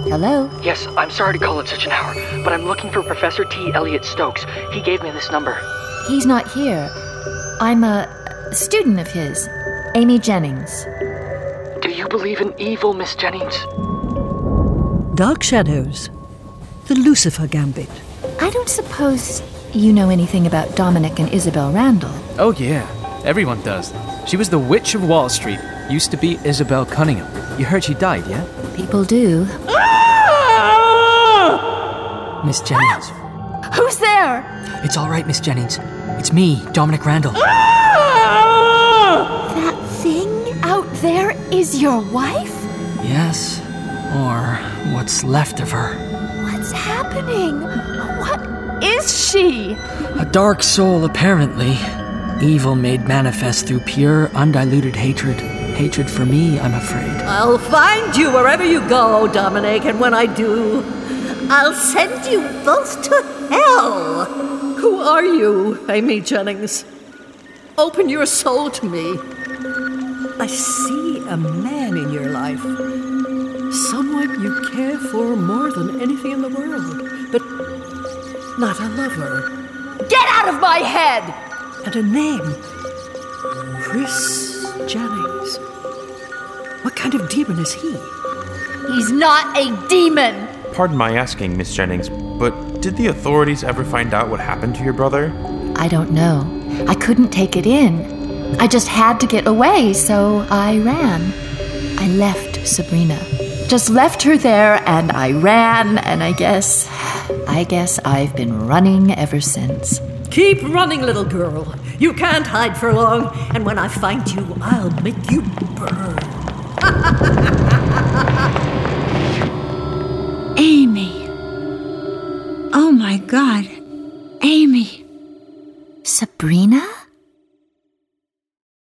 Hello? Yes, I'm sorry to call at such an hour, but I'm looking for Professor T. Elliot Stokes. He gave me this number. He's not here. I'm a student of his, Amy Jennings. Do you believe in evil, Miss Jennings? Dark Shadows. The Lucifer Gambit. I don't suppose you know anything about Dominic and Isabel Randall. Oh yeah, everyone does. She was the Witch of Wall Street. Used to be Isabel Cunningham. You heard she died, yeah? People do. Miss Jennings. Who's there? It's all right, Miss Jennings. It's me, Dominic Randall. That thing out there is your wife? Yes, or what's left of her. What's happening? What is she? A dark soul, apparently. Evil made manifest through pure, undiluted hatred. Hatred for me, I'm afraid. I'll find you wherever you go, Dominic, and when I do, I'll send you both to hell. Who are you, Amy Jennings? Open your soul to me. I see a man in your life. Someone you care for more than anything in the world, but not a lover. Get out of my head! And a name. Chris Jennings. What kind of demon is he? He's not a demon! Pardon my asking, Miss Jennings, but did the authorities ever find out what happened to your brother? I don't know. I couldn't take it in. I just had to get away, so I ran. I left Sabrina. Just left her there, and I ran, and I guess I've been running ever since. Keep running, little girl. You can't hide for long, and when I find you, I'll make you burn. Amy. Oh my God. Amy. Sabrina?